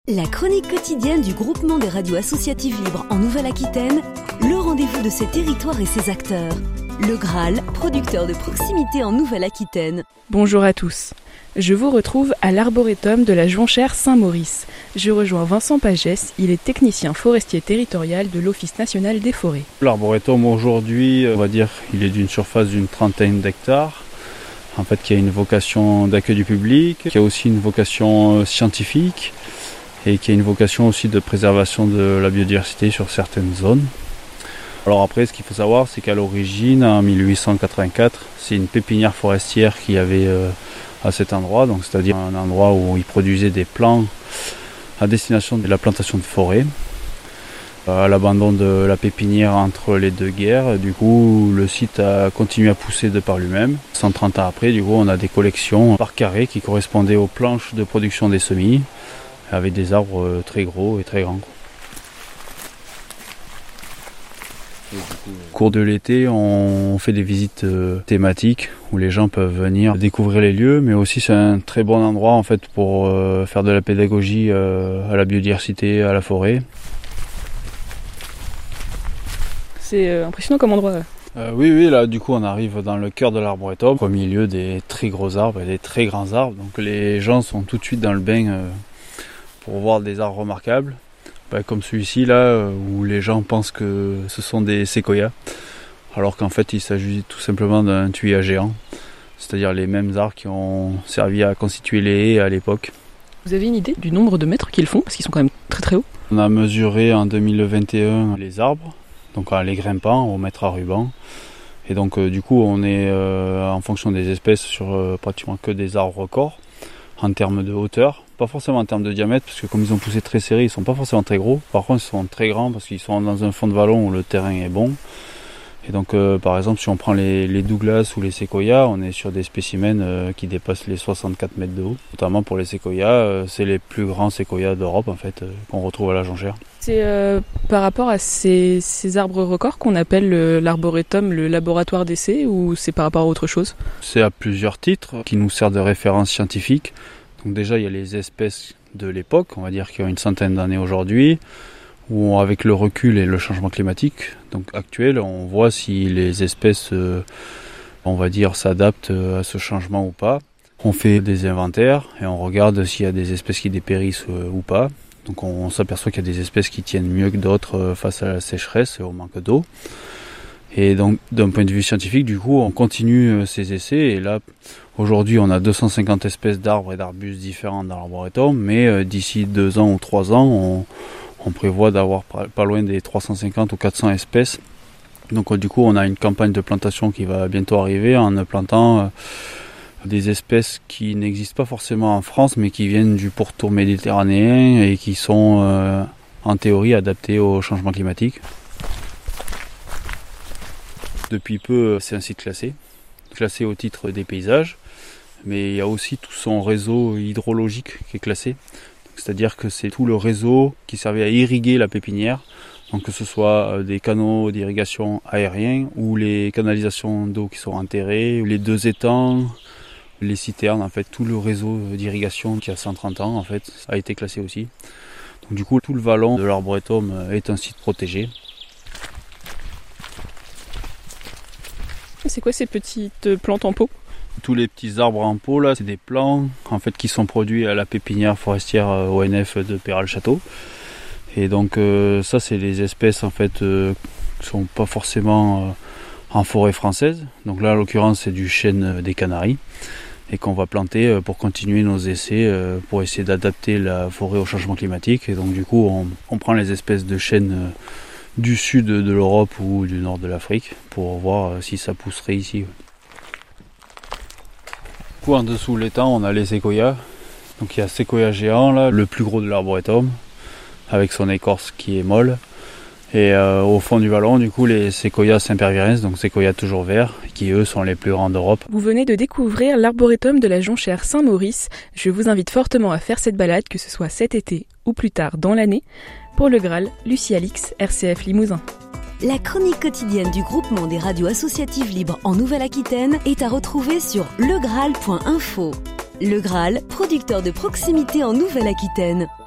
La chronique quotidienne du groupement des radios associatives libres en Nouvelle-Aquitaine, le rendez-vous de ses territoires et ses acteurs. Le Graal, producteur de proximité en Nouvelle-Aquitaine. Bonjour à tous. Je vous retrouve à l'arboretum de la Jonchère Saint-Maurice. Je rejoins Vincent Pagès, il est technicien forestier territorial de l'Office national des forêts. L'arboretum aujourd'hui, on va dire, il est d'une surface d'une trentaine d'hectares. En fait, qui a une vocation d'accueil du public, qui a aussi une vocation scientifique et qui a une vocation aussi de préservation de la biodiversité sur certaines zones. Alors après, ce qu'il faut savoir, c'est qu'à l'origine, en 1884, c'est une pépinière forestière qu'il y avait à cet endroit, donc c'est-à-dire un endroit où ils produisaient des plants à destination de la plantation de forêt. À l'abandon de la pépinière entre les deux guerres, du coup, le site a continué à pousser de par lui-même. 130 ans après, du coup, on a des collections par carré qui correspondaient aux planches de production des semis, avec des arbres très gros et très grands. Au cours de l'été, on fait des visites thématiques où les gens peuvent venir découvrir les lieux, mais aussi c'est un très bon endroit en fait pour faire de la pédagogie à la biodiversité, à la forêt. C'est impressionnant comme endroit. Oui, là du coup on arrive dans le cœur de l'arboretum, au milieu des très gros arbres et des très grands arbres. Donc les gens sont tout de suite dans le bain pour voir des arbres remarquables. Comme celui-ci là, où les gens pensent que ce sont des séquoias, alors qu'en fait il s'agit tout simplement d'un tuya géant, c'est-à-dire les mêmes arbres qui ont servi à constituer les haies à l'époque. Vous avez une idée du nombre de mètres qu'ils font? Parce qu'ils sont quand même très très hauts. On a mesuré en 2021 les arbres, donc en les grimpant au mètre à ruban. Et donc du coup on est en fonction des espèces sur pratiquement que des arbres records en termes de hauteur, pas forcément en termes de diamètre, parce que comme ils ont poussé très serré, ils sont pas forcément très gros. Par contre ils sont très grands parce qu'ils sont dans un fond de vallon où le terrain est bon. Et donc par exemple si on prend les Douglas ou les séquoias, on est sur des spécimens qui dépassent les 64 mètres de haut. Notamment pour les séquoias, c'est les plus grands séquoias d'Europe en fait, qu'on retrouve à la Jonchère. C'est par rapport à ces arbres records qu'on appelle l'arboretum le laboratoire d'essai, ou c'est par rapport à autre chose? C'est à plusieurs titres qui nous servent de référence scientifique. Donc déjà il y a les espèces de l'époque, on va dire qui ont une centaine d'années aujourd'hui, où avec le recul et le changement climatique donc actuel, on voit si les espèces on va dire s'adaptent à ce changement ou pas. On fait des inventaires et on regarde s'il y a des espèces qui dépérissent ou pas. Donc on s'aperçoit qu'il y a des espèces qui tiennent mieux que d'autres face à la sécheresse et au manque d'eau. Et donc d'un point de vue scientifique, du coup, on continue ces essais. Et là, aujourd'hui, on a 250 espèces d'arbres et d'arbustes différents dans l'arboretum, mais d'ici 2 ans ou 3 ans, on prévoit d'avoir pas loin des 350 ou 400 espèces. Donc du coup, on a une campagne de plantation qui va bientôt arriver en plantant des espèces qui n'existent pas forcément en France, mais qui viennent du pourtour méditerranéen et qui sont en théorie adaptées au changement climatique. Depuis peu, c'est un site classé au titre des paysages, mais il y a aussi tout son réseau hydrologique qui est classé. C'est-à-dire que c'est tout le réseau qui servait à irriguer la pépinière, donc que ce soit des canaux d'irrigation aériens ou les canalisations d'eau qui sont enterrées, les 2 étangs, les citernes, en fait tout le réseau d'irrigation qui a 130 ans en fait a été classé aussi. Donc du coup tout le vallon de l'arboretum est un site protégé. C'est quoi ces petites plantes en pot? Tous les petits arbres en pot là, c'est des plants en fait qui sont produits à la pépinière forestière ONF de Péral-Château. Et donc ça c'est les espèces en fait qui sont pas forcément en forêt française. Donc là en l'occurrence c'est du chêne des Canaries et qu'on va planter pour continuer nos essais pour essayer d'adapter la forêt au changement climatique. Et donc du coup on prend les espèces de chêne du sud de l'Europe ou du nord de l'Afrique pour voir si ça pousserait ici. Du coup, en dessous l'étang, on a les séquoias. Donc il y a séquoia géant, là, le plus gros de l'arboretum, avec son écorce qui est molle. Et au fond du vallon, du coup, les séquoias sempervirens, donc séquoias toujours verts, qui eux sont les plus grands d'Europe. Vous venez de découvrir l'arboretum de la Jonchère Saint-Maurice. Je vous invite fortement à faire cette balade, que ce soit cet été ou plus tard dans l'année. Pour le Graal, Lucie Alix, RCF Limousin. La chronique quotidienne du groupement des radios associatives libres en Nouvelle-Aquitaine est à retrouver sur legraal.info. Le Graal, producteur de proximité en Nouvelle-Aquitaine.